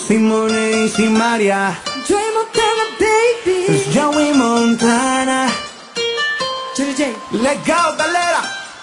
Simone y Simaria. Joey Montana, baby. Es Joey Montana. JJ. Let's go, galera.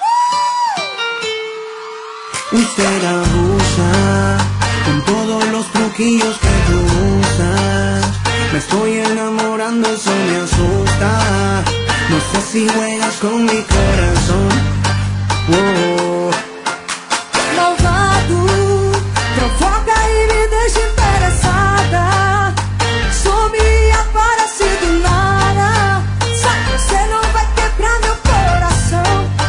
Usted abusa con todos los truquillos que tú usas. Me estoy enamorando, eso me asusta. No sé si juegas con mi corazón. Oh. Malvado, provoca e me deixa interessada. Some e aparece do nada. Só que você não vai quebrar meu coração.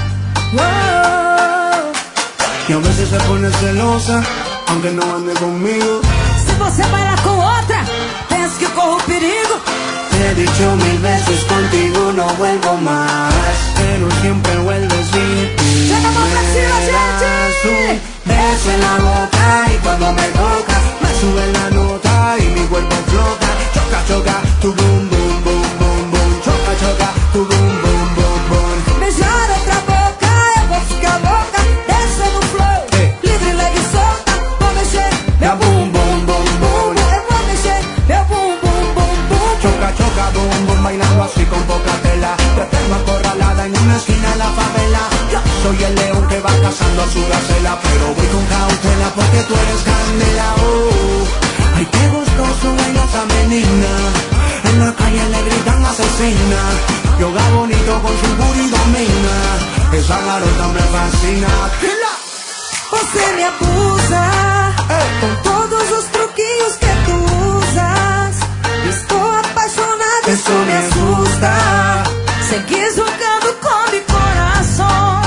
Oh. Y a veces se pone celosa, aunque no ande conmigo. Se você bailar com outra, penso que corro perigo. Te he dicho 1000 veces, contigo no vuelvo más, pero siempre vuelves y Joga a mão pra cima, gente! un beso en la boca y cuando me tocas me sube la nota y mi cuerpo flota. Choca, choca, tu boom, boom, boom, boom, boom. Choca, choca, tu boom, boom, boom, boom. Beijar outra boca, eu vou ficar louca. Desce no flow, livre, leve e solta. Vou mexer, meu bum, bum, bum, bum. Eu vou mexer, meu bum, bum, bum, bum. Choca, choca, boom, boom, bailando así con poca tela. Te tengo acorralada en una esquina de la favela. Yo soy el león que va cazando a su gacela, pero voy con cautela porque tú eres candela. Oh, ay, qué gustoso baila esa menina. En la calle le gritan asesina. Yoga bonito con su booty domina. Esa garota me fascina. Você me abusa com todos os truquinhos que tu usas. Estou apaixonada, isso me assusta. Seguir jogando com mi coração.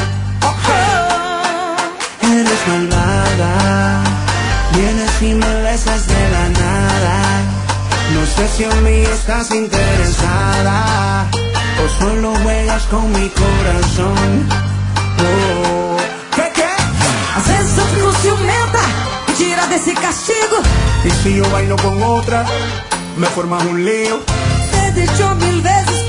Eres malvada, vienes y me besas de la nada. No sé si en mí estás interesada o solo juegas con mi corazón. Oh. ¿Qué? Às vezes eu fico ciumenta, me tira desse castigo. Y si yo bailo con otra, me formas un lío. Te he dicho 1000 veces